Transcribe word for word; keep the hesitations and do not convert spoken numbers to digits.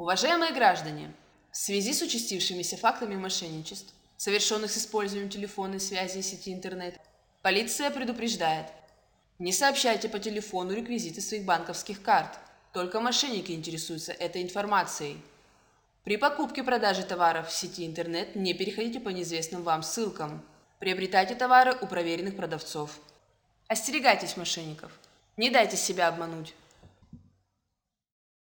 Уважаемые граждане, в связи с участившимися фактами мошенничеств, совершенных с использованием телефонной связи и сети интернет, полиция предупреждает: не сообщайте по телефону реквизиты своих банковских карт, только мошенники интересуются этой информацией. При покупке-продаже товаров в сети интернет не переходите по неизвестным вам ссылкам, приобретайте товары у проверенных продавцов. Остерегайтесь мошенников, не дайте себя обмануть.